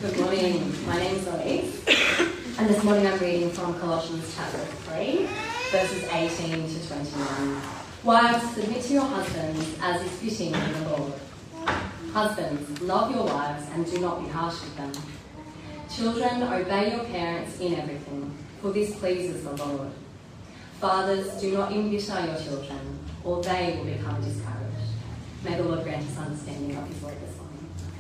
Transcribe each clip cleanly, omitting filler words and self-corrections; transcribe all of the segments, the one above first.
Good morning, my name's Louise, and this morning I'm reading from Colossians chapter 3, verses 18 to 21. Wives, submit to your husbands as is fitting in the Lord. Husbands, love your wives and do not be harsh with them. Children, obey your parents in everything, for this pleases the Lord. Fathers, do not embitter your children, or they will become discouraged. May the Lord grant us understanding of his word this morning.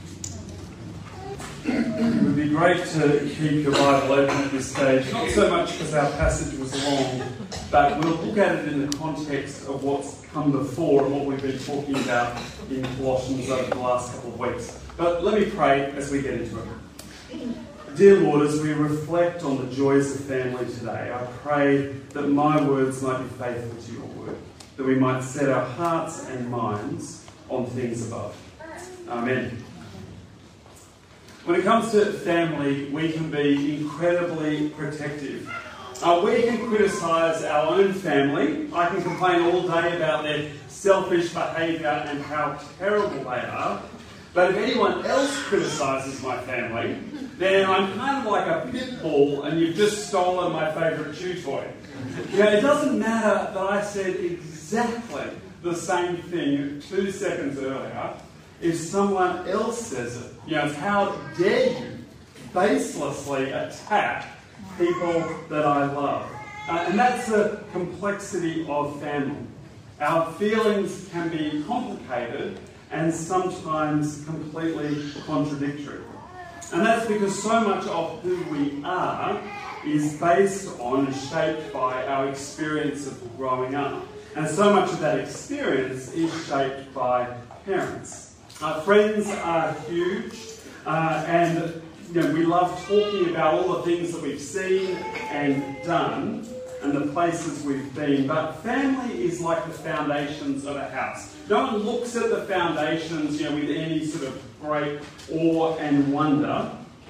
It would be great to keep your Bible open at this stage, not so much because our passage was long, but we'll look at it in the context of what's come before and what we've been talking about in Colossians over the last couple of weeks. But let me pray as we get into it. Dear Lord, as we reflect on the joys of family today, I pray that my words might be faithful to your word, that we might set our hearts and minds on things above. Amen. When it comes to family, we can be incredibly protective. We can criticise our own family. I can complain all day about their selfish behaviour and how terrible they are. But if anyone else criticises my family, then I'm kind of like a pit bull and you've just stolen my favourite chew toy. It doesn't matter that I said exactly the same thing 2 seconds earlier. If someone else says it, it's how dare you baselessly attack people that I love. And that's the complexity of family. Our feelings can be complicated and sometimes completely contradictory. And that's because so much of who we are is based on and shaped by our experience of growing up. And so much of that experience is shaped by parents. Friends are huge, and we love talking about all the things that we've seen and done and the places we've been. But family is like the foundations of a house. No one looks at the foundations, with any sort of great awe and wonder.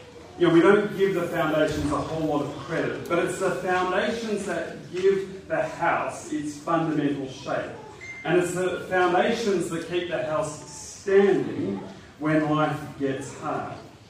We don't give the foundations a whole lot of credit, but it's the foundations that give the house its fundamental shape. And it's the foundations that keep the house standing when life gets hard.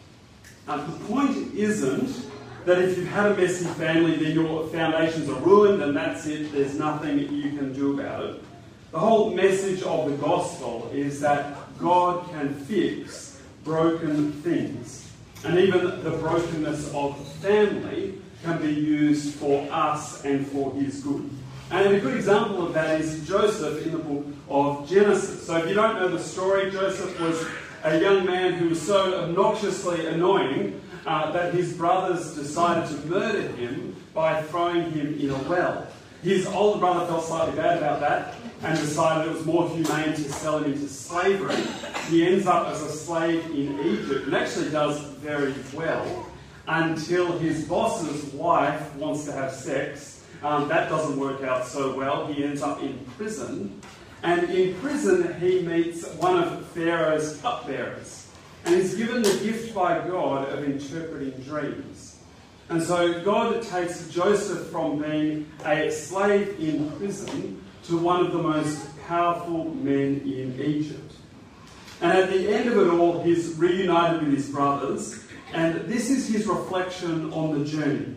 The point isn't that if you've had a messy family, then your foundations are ruined and that's it, there's nothing you can do about it. The whole message of the gospel is that God can fix broken things. And even the brokenness of family can be used for us and for his good. And a good example of that is Joseph in the book of Genesis. So if you don't know the story, Joseph was a young man who was so obnoxiously annoying that his brothers decided to murder him by throwing him in a well. His older brother felt slightly bad about that and decided it was more humane to sell him into slavery. He ends up as a slave in Egypt and actually does very well until his boss's wife wants to have sex. That doesn't work out so well. He ends up in prison. And in prison, he meets one of Pharaoh's cupbearers. And he's given the gift by God of interpreting dreams. And so God takes Joseph from being a slave in prison to one of the most powerful men in Egypt. And at the end of it all, he's reunited with his brothers. And this is his reflection on the journey.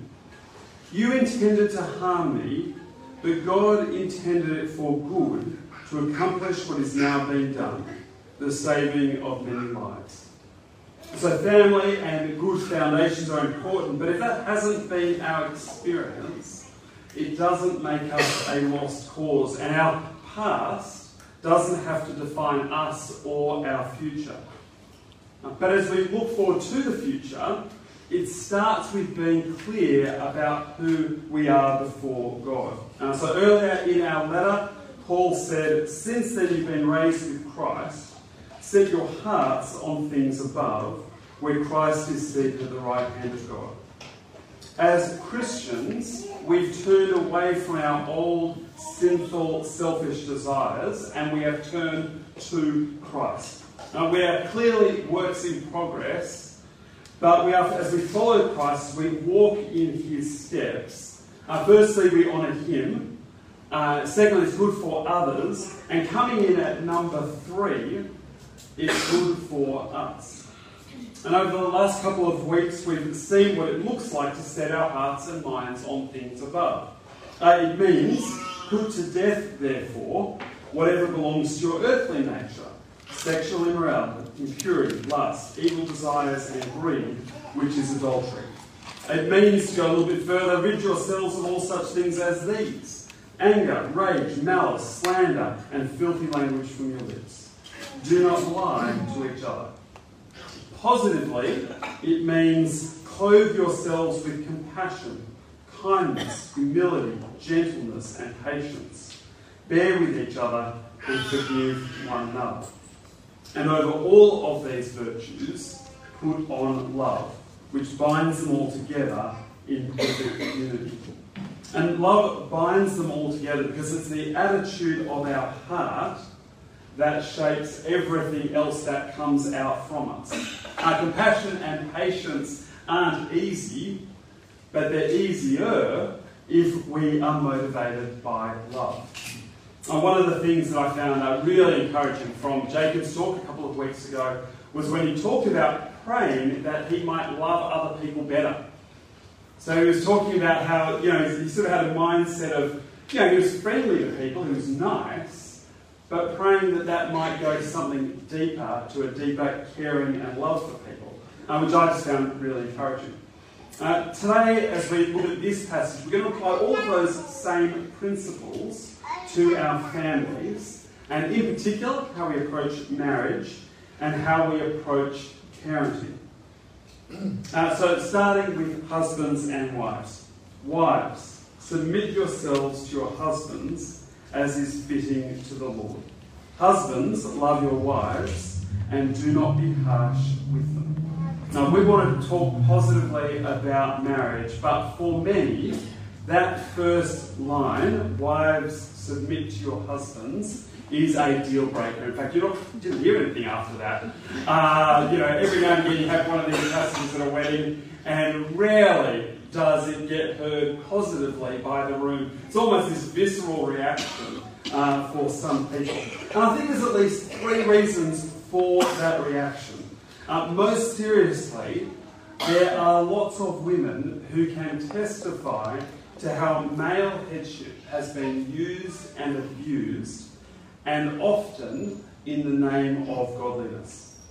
You intended to harm me, but God intended it for good to accomplish what is now being done, the saving of many lives. So family and good foundations are important, but if that hasn't been our experience, it doesn't make us a lost cause, and our past doesn't have to define us or our future. But as we look forward to the future, it starts with being clear about who we are before God. So earlier in our letter, Paul said, since then you've been raised with Christ, set your hearts on things above, where Christ is seated at the right hand of God. As Christians, we've turned away from our old, sinful, selfish desires, and we have turned to Christ. Now, we are clearly works in progress, but as we follow Christ, we walk in his steps. Firstly, we honour him. Secondly, it's good for others. And coming in at number 3, it's good for us. And over the last couple of weeks, we've seen what it looks like to set our hearts and minds on things above. It means put to death, therefore, whatever belongs to your earthly nature: sexual immorality, impurity, lust, evil desires, and greed, which is adultery. It means to go a little bit further: rid yourselves of all such things as these: anger, rage, malice, slander, and filthy language from your lips. Do not lie to each other. Positively, it means clothe yourselves with compassion, kindness, humility, gentleness, and patience. Bear with each other and forgive one another. And over all of these virtues, put on love, which binds them all together in perfect unity. And love binds them all together because it's the attitude of our heart that shapes everything else that comes out from us. Compassion and patience aren't easy, but they're easier if we are motivated by love. One of the things that I found really encouraging from Jacob's talk a couple of weeks ago was when he talked about praying that he might love other people better. So he was talking about how, he sort of had a mindset of, he was friendly to people, he was nice, but praying that might go to something deeper, to a deeper caring and love for people, which I just found really encouraging. Today, as we look at this passage, we're going to apply all of those same principles to our families, and in particular, how we approach marriage and how we approach parenting. So starting with husbands and wives. Wives, submit yourselves to your husbands as is fitting to the Lord. Husbands, love your wives and do not be harsh with them. Now, we want to talk positively about marriage, but for many, that first line, wives, submit to your husbands, is a deal breaker. In fact, you didn't hear anything after that. Every now and again you have one of these passages at a wedding, and rarely does it get heard positively by the room. It's almost this visceral reaction for some people. And I think there's at least 3 reasons for that reaction. Most seriously, there are lots of women who can testify to how male headship has been used and abused, and often in the name of godliness.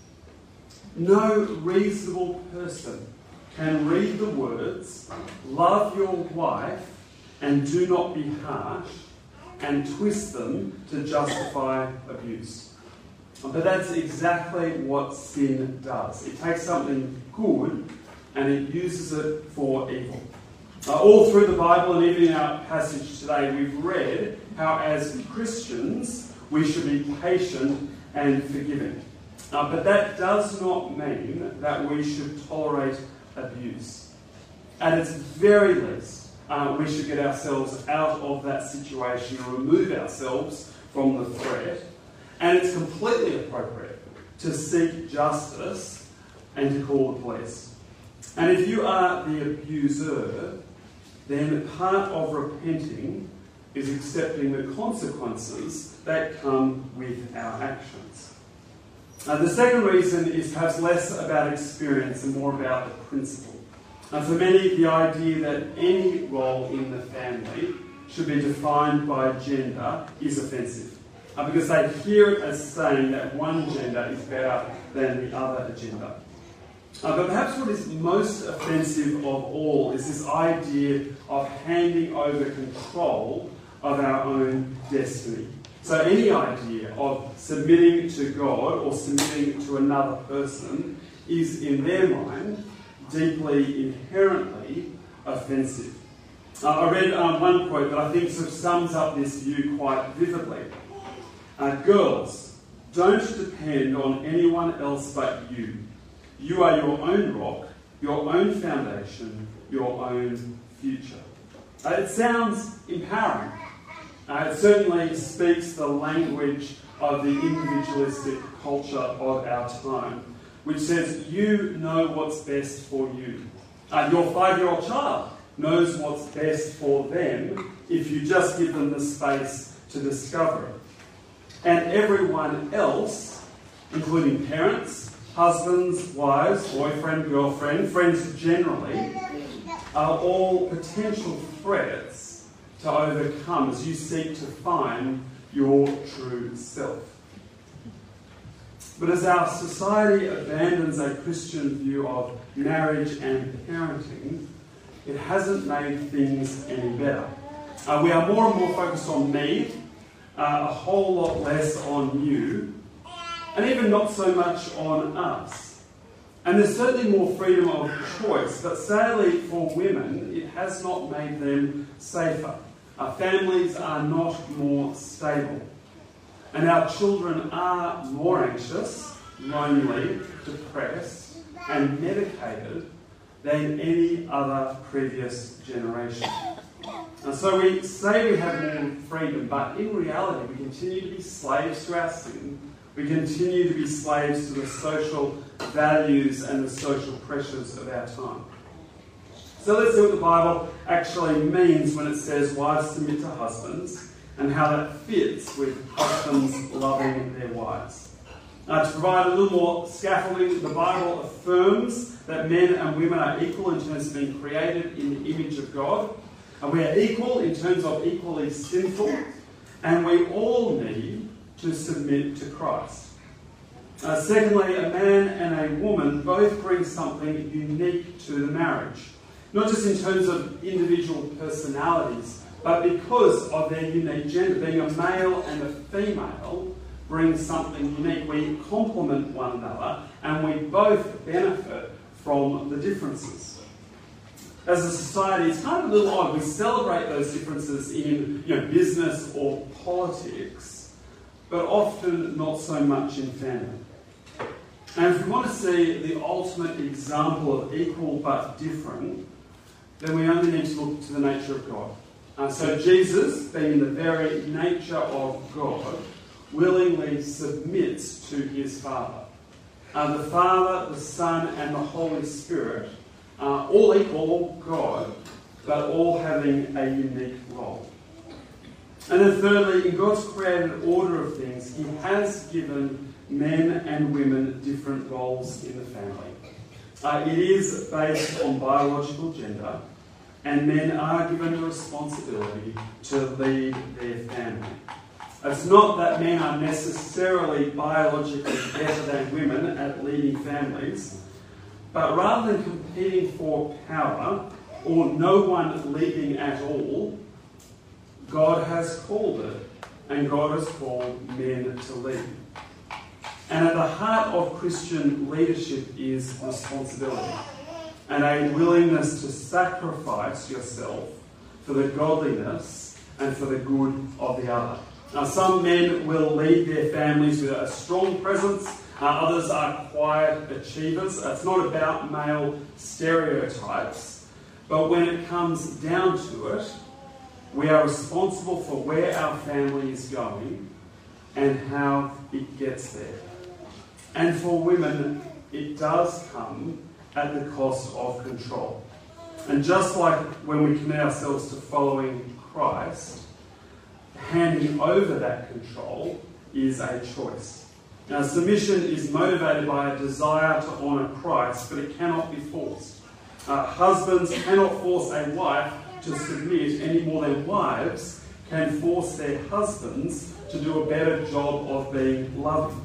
No reasonable person can read the words, love your wife and do not be harsh, and twist them to justify abuse. But that's exactly what sin does. It takes something good and it uses it for evil. All through the Bible and even in our passage today, we've read how as Christians we should be patient and forgiving. But that does not mean that we should tolerate abuse. At its very least, we should get ourselves out of that situation and remove ourselves from the threat. And it's completely appropriate to seek justice and to call the police. And if you are the abuser, then part of repenting is accepting the consequences that come with our actions. The second reason is perhaps less about experience and more about the principle. For many, the idea that any role in the family should be defined by gender is offensive, because they hear it as saying that one gender is better than the other gender. But perhaps what is most offensive of all is this idea of handing over control of our own destiny. So any idea of submitting to God or submitting to another person is, in their mind, deeply, inherently offensive. I read one quote that I think sort of sums up this view quite vividly. Girls, don't depend on anyone else but you. You are your own rock, your own foundation, your own future. It sounds empowering. It certainly speaks the language of the individualistic culture of our time, which says you know what's best for you. Your 5-year-old child knows what's best for them if you just give them the space to discover it. And everyone else, including parents, husbands, wives, boyfriend, girlfriend, friends generally, are all potential threats to overcome as you seek to find your true self. But as our society abandons a Christian view of marriage and parenting, it hasn't made things any better. We are more and more focused on me, a whole lot less on you, and even not so much on us. And there's certainly more freedom of choice, but sadly for women, it has not made them safer. Our families are not more stable. And our children are more anxious, lonely, depressed, and medicated than any other previous generation. And so we say we have more freedom, but in reality we continue to be slaves to our sin. We continue to be slaves to the social values and the social pressures of our time. So let's see what the Bible actually means when it says wives submit to husbands, and how that fits with husbands loving their wives. To provide a little more scaffolding, the Bible affirms that men and women are equal in terms of being created in the image of God. And we are equal in terms of equally sinful. And we all need to submit to Christ. Secondly, a man and a woman both bring something unique to the marriage. Not just in terms of individual personalities, but because of their unique gender. Being a male and a female brings something unique. We complement one another and we both benefit from the differences. As a society, it's kind of a little odd. We celebrate those differences in business or politics, but often not so much in family. And if we want to see the ultimate example of equal but different, then we only need to look to the nature of God. So Jesus, being the very nature of God, willingly submits to his Father. The Father, the Son, and the Holy Spirit are all equal God, but all having a unique role. And then thirdly, in God's created order of things, he has given men and women different roles in the family. It is based on biological gender, and men are given the responsibility to lead their family. It's not that men are necessarily biologically better than women at leading families, but rather than competing for power or no one leading at all, God has called it, and God has called men to lead. And at the heart of Christian leadership is responsibility and a willingness to sacrifice yourself for the godliness and for the good of the other. Now, some men will lead their families with a strong presence. Others are quiet achievers. It's not about male stereotypes. But when it comes down to it, we are responsible for where our family is going and how it gets there. And for women, it does come at the cost of control. And just like when we commit ourselves to following Christ, handing over that control is a choice. Now, submission is motivated by a desire to honour Christ, but it cannot be forced. Husbands cannot force a wife to submit any more than wives can force their husbands to do a better job of being loving.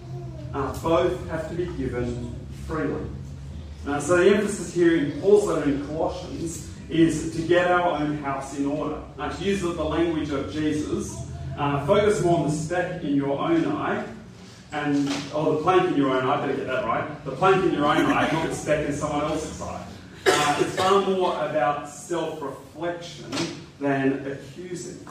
Both have to be given freely. So the emphasis here in Paul's letter in Colossians is to get our own house in order. To use the language of Jesus, focus more on the speck in your own eye, or the plank in your own eye, better get that right. The plank in your own eye, not the speck in someone else's eye. It's far more about self-reflection than accusing.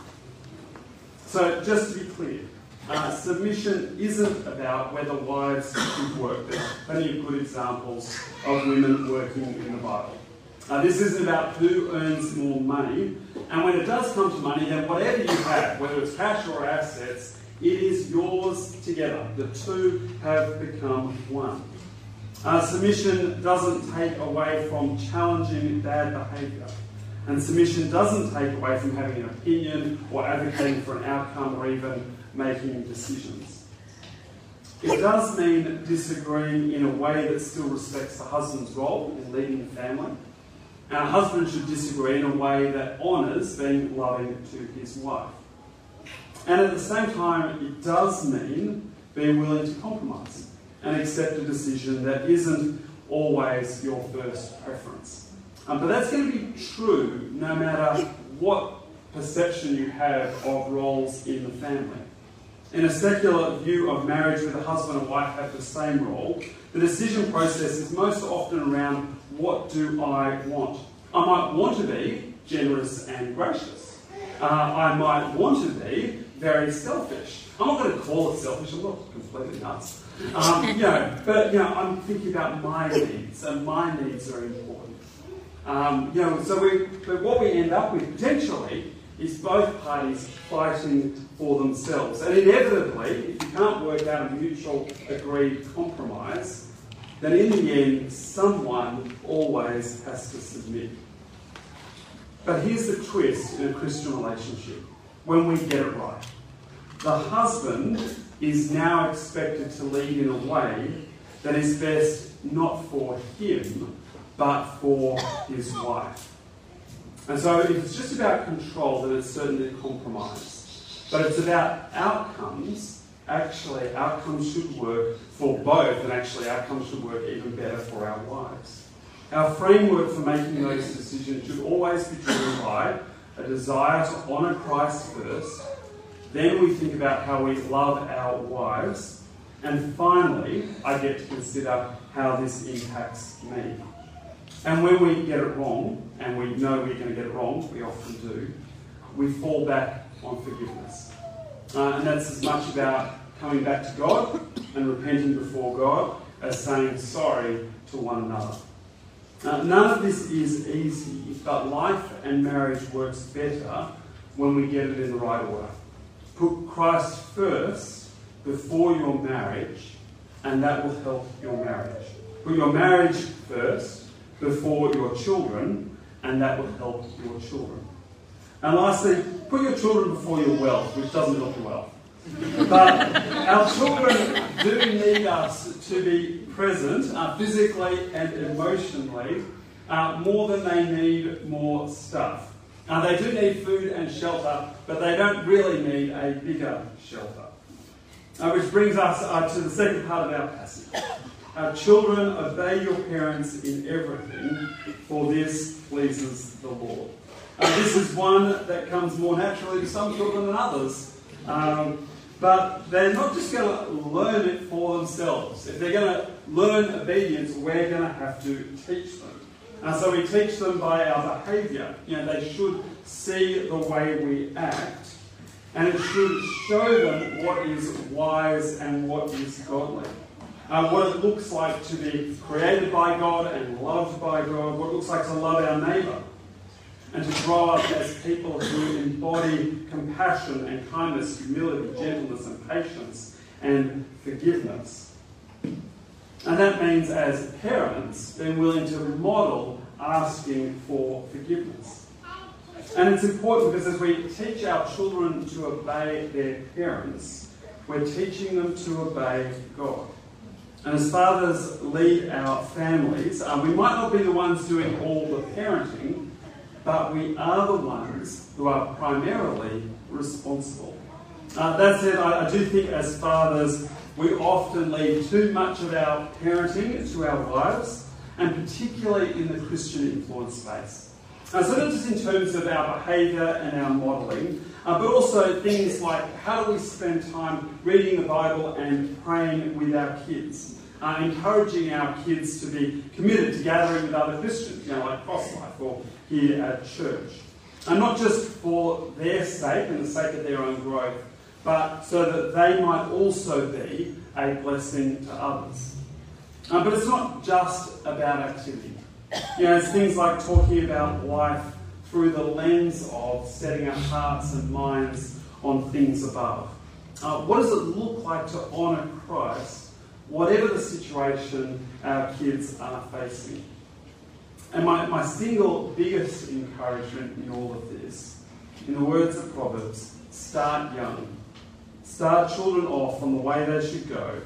So just to be clear, submission isn't about whether wives should work. There's plenty of good examples of women working in the Bible. This isn't about who earns more money. And when it does come to money, then whatever you have, whether it's cash or assets, it is yours together. The two have become one. Submission doesn't take away from challenging bad behaviour. And submission doesn't take away from having an opinion or advocating for an outcome or even making decisions. It does mean disagreeing in a way that still respects the husband's role in leading the family. And a husband should disagree in a way that honours being loving to his wife. And at the same time, it does mean being willing to compromise and accept a decision that isn't always your first preference. But that's going to be true no matter what perception you have of roles in the family. In a secular view of marriage where the husband and wife have the same role, the decision process is most often around what do I want. I might want to be generous and gracious. I might want to be very selfish. I'm not going to call it selfish, I'm not completely nuts. But I'm thinking about my needs, and my needs are important. But what we end up with potentially is both parties fighting for themselves. And inevitably, if you can't work out a mutual agreed compromise, then in the end, someone always has to submit. But here's the twist in a Christian relationship, when we get it right. The husband is now expected to lead in a way that is best not for him, but for his wife. And so if it's just about control, then it's certainly a compromise. But it's about outcomes. Actually, outcomes should work for both, and actually outcomes should work even better for our wives. Our framework for making those decisions should always be driven by a desire to honour Christ first. Then we think about how we love our wives. And finally, I get to consider how this impacts me. And when we get it wrong, and we know we're going to get it wrong, we often do, we fall back on forgiveness. And that's as much about coming back to God and repenting before God as saying sorry to one another. None of this is easy, but life and marriage works better when we get it in the right order. Put Christ first before your marriage, and that will help your marriage. Put your marriage first before your children, and that will help your children. And lastly, put your children before your wealth, which doesn't help your wealth. But our children do need us to be present physically and emotionally more than they need more stuff. They do need food and shelter, but they don't really need a bigger shelter. Which brings us to the second part of our passage. Children, obey your parents in everything, for this pleases the Lord. This is one that comes more naturally to some children than others. But they're not just going to learn it for themselves. If they're going to learn obedience, we're going to have to teach them. So we teach them by our behaviour. They should see the way we act, and it should show them what is wise and what is godly. What it looks like to be created by God and loved by God, what it looks like to love our neighbour, and to grow up as people who embody compassion and kindness, humility, gentleness and patience and forgiveness. And that means as parents, being willing to model asking for forgiveness. And it's important because as we teach our children to obey their parents, we're teaching them to obey God. And as fathers lead our families, we might not be the ones doing all the parenting, but we are the ones who are primarily responsible. That said, I do think as fathers, we often leave too much of our parenting to our wives, and particularly in the Christian influence space. So not just in terms of our behaviour and our modelling, but also things like how do we spend time reading the Bible and praying with our kids, encouraging our kids to be committed to gathering with other Christians, like Crosslife or here at church. And not just for their sake and the sake of their own growth, but so that they might also be a blessing to others. But it's not just about activity. It's things like talking about life through the lens of setting our hearts and minds on things above. What does it look like to honour Christ, whatever the situation our kids are facing? And my single biggest encouragement in all of this, in the words of Proverbs, start young. Start children off on the way they should go,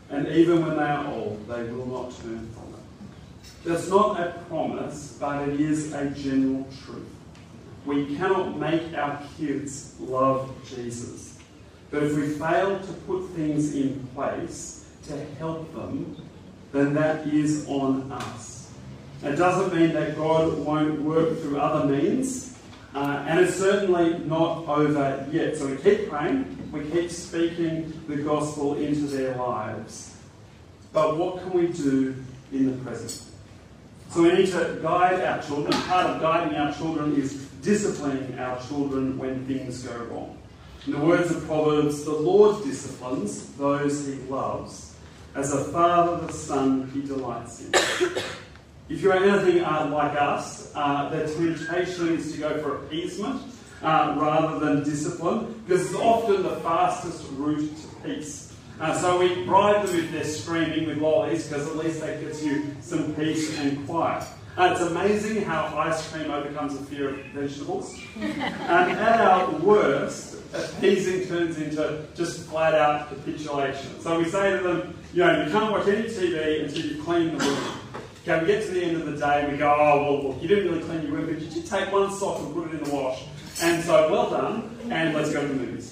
and even when they are old, they will not turn from it. That's not a promise, but it is a general truth. We cannot make our kids love Jesus. But if we fail to put things in place to help them, then that is on us. It doesn't mean that God won't work through other means, and it's certainly not over yet. So we keep praying, we keep speaking the gospel into their lives. But what can we do in the present? So we need to guide our children. Part of guiding our children is disciplining our children when things go wrong. In the words of Proverbs, the Lord disciplines those he loves. As a father the son he delights in. If you're anything like us, the temptation is to go for appeasement rather than discipline, because it's often the fastest route to peace. So we bribe them if they're screaming with lollies, because at least that gets you some peace and quiet. It's amazing how ice cream overcomes the fear of vegetables. And at our worst, appeasing turns into just flat out capitulation. So we say to them, you can't watch any TV until you clean the room. Okay, we get to the end of the day and we go, oh, well, look, you didn't really clean your room, but did you take one sock and put it in the wash? And so, well done, and let's go to the movies.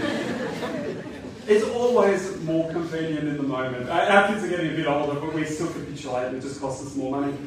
It's always more convenient in the moment. Our kids are getting a bit older, but we still capitulate and it just costs us more money.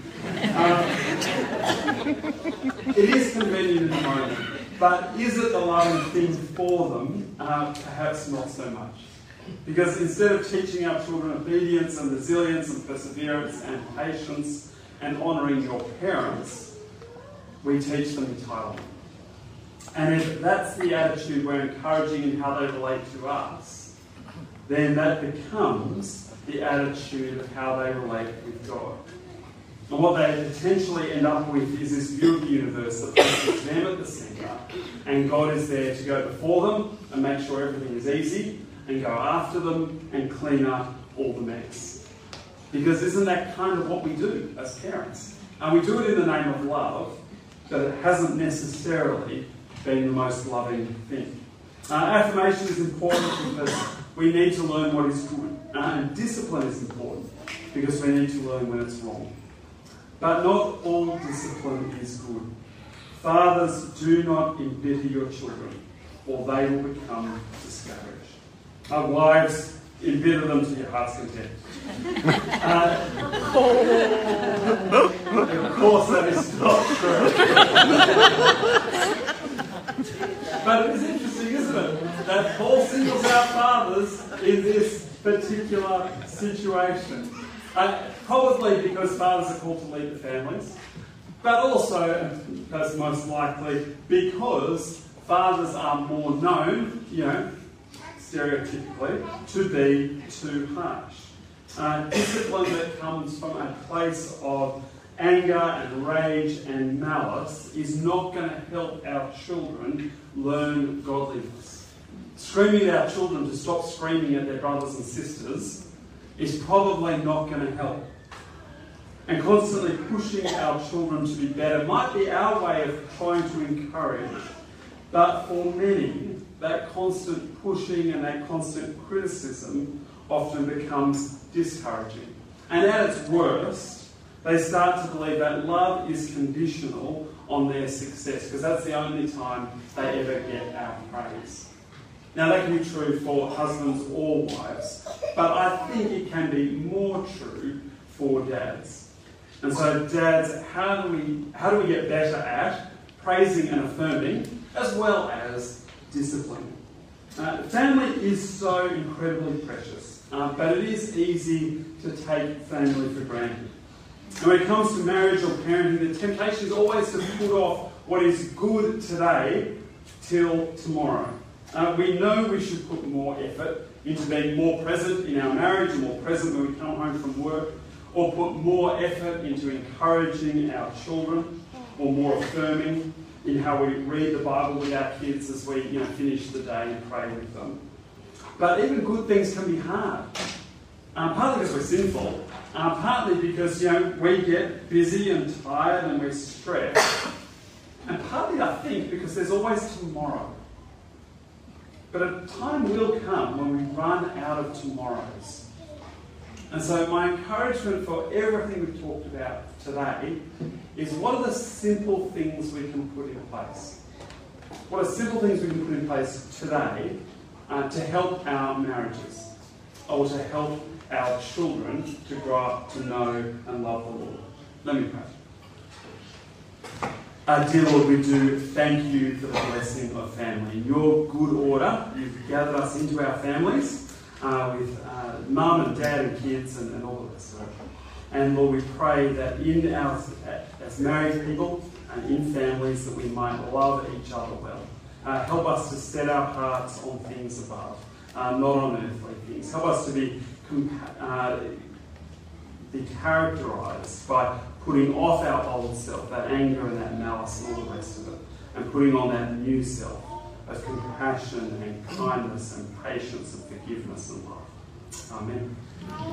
It is convenient in the moment, but is it the loving thing for them? Perhaps not so much. Because instead of teaching our children obedience and resilience and perseverance and patience and honouring your parents, we teach them entitlement. And if that's the attitude we're encouraging in how they relate to us, then that becomes the attitude of how they relate with God. And what they potentially end up with is this view of the universe that places them at the centre, and God is there to go before them and make sure everything is easy, and go after them and clean up all the mess. Because isn't that kind of what we do as parents? And we do it in the name of love, but it hasn't necessarily been the most loving thing. Affirmation is important because we need to learn what is good. And discipline is important because we need to learn when it's wrong. But not all discipline is good. Fathers, do not embitter your children, or they will become discouraged. Wives, embitter them to your heart's content. Of course, that is not true. But it is interesting, isn't it, that Paul singles out fathers in this particular situation. Probably because fathers are called to lead the families, but also, and that's most likely, because fathers are more known, stereotypically, to be too harsh. Discipline that comes from a place of anger and rage and malice is not going to help our children learn godliness. Screaming at our children to stop screaming at their brothers and sisters is probably not going to help. And constantly pushing our children to be better might be our way of trying to encourage, but for many, that constant pushing and that constant criticism often becomes discouraging. And at its worst, they start to believe that love is conditional on their success, because that's the only time they ever get our praise. Now that can be true for husbands or wives, but I think it can be more true for dads. And so dads, how do we get better at praising and affirming, as well as disciplining? Family is so incredibly precious, but it is easy to take family for granted. And when it comes to marriage or parenting, the temptation is always to put off what is good today till tomorrow. We know we should put more effort into being more present in our marriage, more present when we come home from work, or put more effort into encouraging our children, or more affirming in how we read the Bible with our kids as we finish the day and pray with them. But even good things can be hard. Partly because we're sinful, partly because we get busy and tired and we're stressed, and partly I think because there's always tomorrow. But a time will come when we run out of tomorrows, And so my encouragement for everything we've talked about today is what are the simple things we can put in place? What are simple things we can put in place today to help our marriages or to help our children to grow up to know and love the Lord? Let me pray. Dear Lord, we do thank you for the blessing of family. In your good order, you've gathered us into our families with mum and dad and kids and all the rest of it. And Lord, we pray that in our, as married people and in families, that we might love each other well. Help us to set our hearts on things above, not on earthly things. Help us to be characterised by putting off our old self, that anger and that malice and all the rest of it, and putting on that new self of compassion and kindness and patience and forgiveness and love. Amen.